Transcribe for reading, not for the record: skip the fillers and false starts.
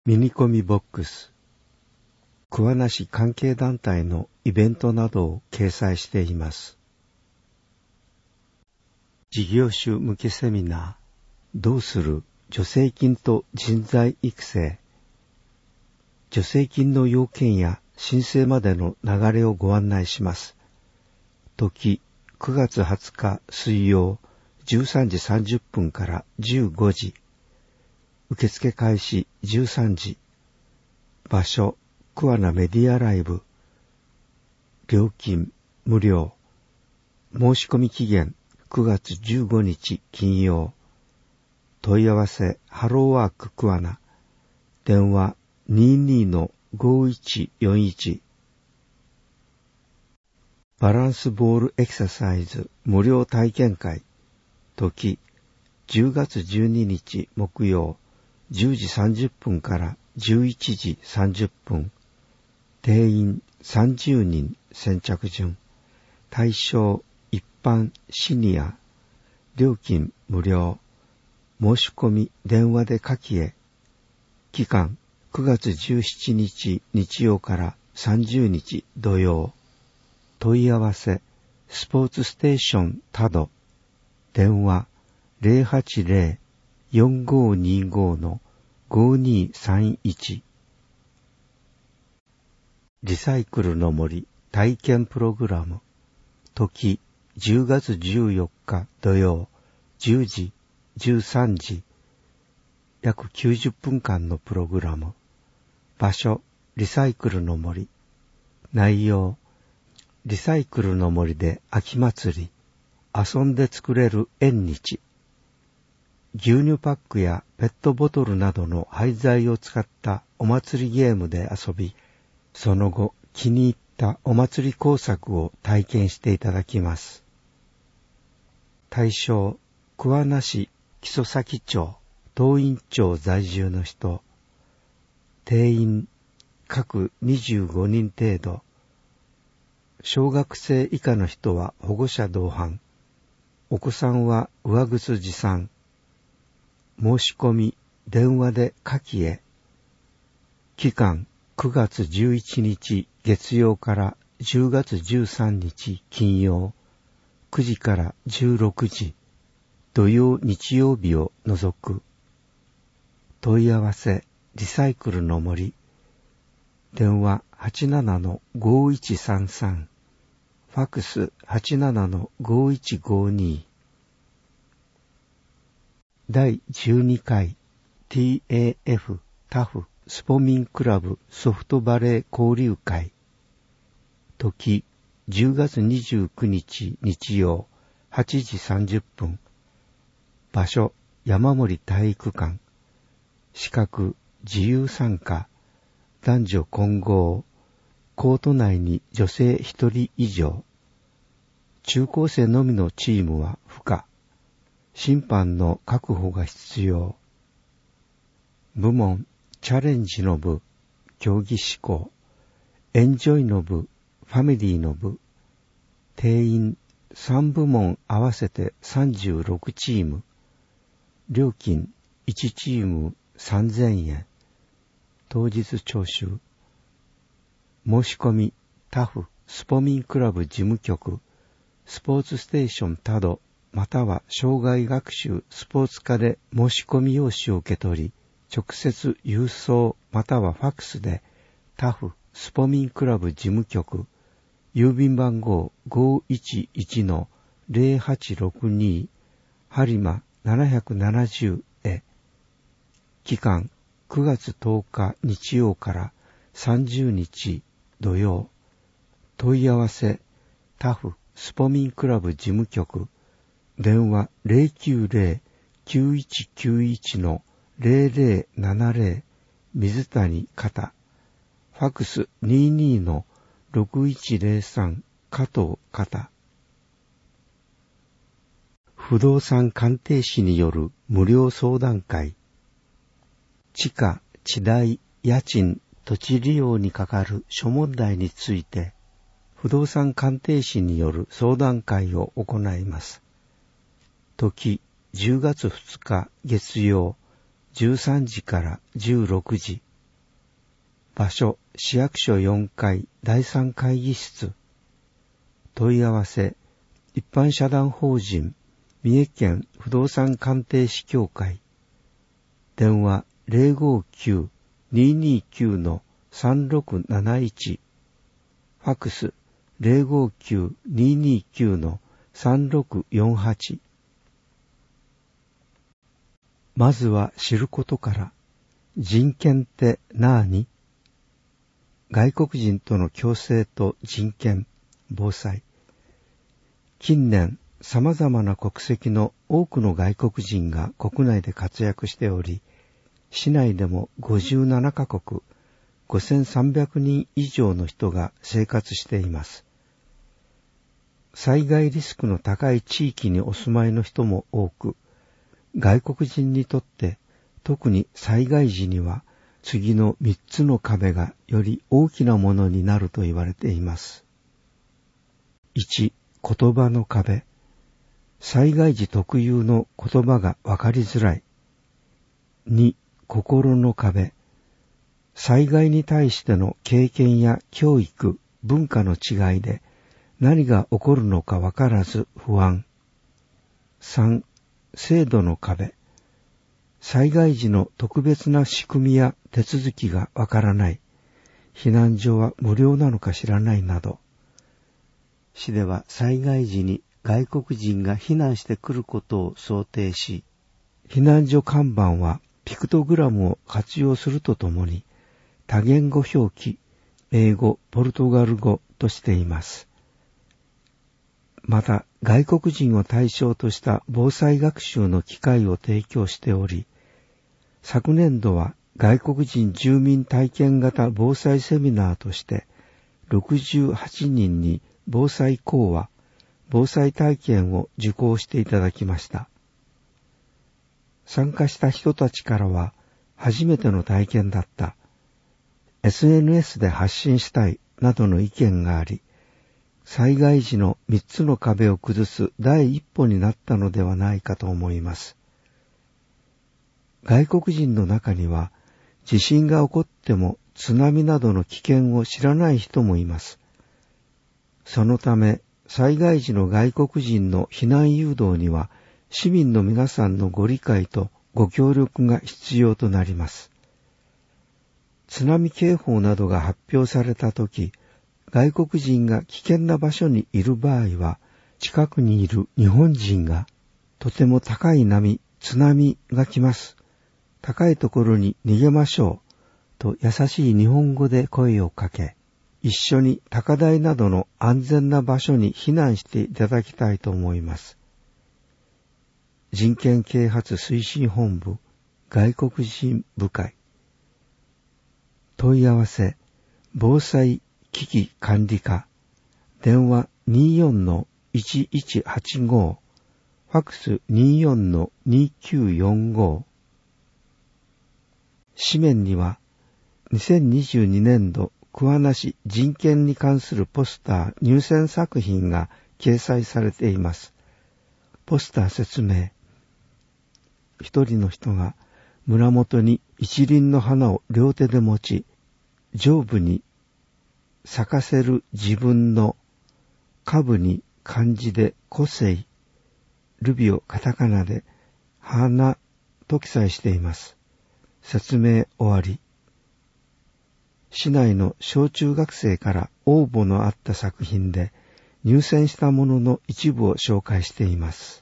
ミニコミボックス、桑名市関係団体のイベントなどを掲載しています。事業主向けセミナー、どうする助成金と人材育成。助成金の要件や申請までの流れをご案内します。時、9月20日水曜13時30分から15時。受付開始13時。場所、桑名メディアライブ。料金、無料。申し込み期限、9月15日金曜。問い合わせ、ハローワーク桑名。電話、22-5141。バランスボールエクササイズ無料体験会。時、10月12日木曜。10時30分から11時30分。定員30人先着順。対象一般シニア。料金無料。申し込み電話で下記へ。期間9月17日日曜から30日土曜。問い合わせスポーツステーションタド。電話080-4525-5231。リサイクルの森体験プログラム。時10月14日土曜10時13時。約90分間のプログラム。場所リサイクルの森。内容リサイクルの森で秋祭り。遊んで作れる縁日。牛乳パックやペットボトルなどの廃材を使ったお祭りゲームで遊び、その後気に入ったお祭り工作を体験していただきます。対象、桑名市木曽岬町、東院町在住の人。定員、各25人程度。小学生以下の人は保護者同伴。お子さんは上靴持参。申し込み、電話で下記へ。期間、9月11日月曜から10月13日金曜、9時から16時、土曜日曜日を除く。問い合わせ、リサイクルの森。電話87-5133。ファクス 87-5152。第12回 TAF タフスポミンクラブソフトバレー交流会。時10月29日日曜8時30分。場所山森体育館。資格自由参加。男女混合。コート内に女性1人以上。中高生のみのチームは不可。審判の確保が必要。部門、チャレンジの部、競技志向、エンジョイの部、ファミリーの部。定員、3部門合わせて36チーム。料金、1チーム3000円。当日徴収。申し込み、タフ、スポミンクラブ事務局、スポーツステーションタド、または障害学習スポーツ課で申し込み用紙を受け取り、直接郵送またはファクスで、タフ、スポミンクラブ事務局、郵便番号 511-0862、播磨770へ。期間、9月10日日曜から30日土曜。問い合わせ、タフ、スポミンクラブ事務局。電話090-9191-0070水谷方。ファクス 22-6103 加藤方。不動産鑑定士による無料相談会。地価、地代、家賃、土地利用にかかる諸問題について、不動産鑑定士による相談会を行います。時10月2日月曜13時から16時。 場所、市役所4階第3会議室。問い合わせ、一般社団法人、三重県不動産鑑定士協会。電話059-229-3671。ファクス059-229-3648。まずは知ることから。人権って何？外国人との共生と人権、防災。近年、様々な国籍の多くの外国人が国内で活躍しており、市内でも57カ国、5300人以上の人が生活しています。災害リスクの高い地域にお住まいの人も多く、外国人にとって特に災害時には次の3つの壁がより大きなものになると言われています。1、言葉の壁。災害時特有の言葉がわかりづらい。2、心の壁。災害に対しての経験や教育、文化の違いで何が起こるのかわからず不安。3、制度の壁。災害時の特別な仕組みや手続きがわからない。避難所は無料なのか知らないなど。市では災害時に外国人が避難してくることを想定し、避難所看板はピクトグラムを活用するとともに、多言語表記、英語、ポルトガル語としています。また、外国人を対象とした防災学習の機会を提供しており、昨年度は外国人住民体験型防災セミナーとして、68人に防災講話、防災体験を受講していただきました。参加した人たちからは、初めての体験だった。SNS で発信したいなどの意見があり、災害時の3つの壁を崩す第一歩になったのではないかと思います。外国人の中には、地震が起こっても津波などの危険を知らない人もいます。そのため、災害時の外国人の避難誘導には、市民の皆さんのご理解とご協力が必要となります。津波警報などが発表されたとき、外国人が危険な場所にいる場合は、近くにいる日本人が、とても高い波、津波が来ます。高いところに逃げましょう。と優しい日本語で声をかけ、一緒に高台などの安全な場所に避難していただきたいと思います。人権啓発推進本部外国人部会。問い合わせ、防災危機管理課。電話 24-1185。ファクス 24-2945。紙面には、2022年度桑名市人権に関するポスター入選作品が掲載されています。ポスター説明。一人の人が胸元に一輪の花を両手で持ち、上部に咲かせる自分の、下部に漢字で個性、ルビをカタカナで花と記載しています。説明終わり。市内の小中学生から応募のあった作品で入選したものの一部を紹介しています。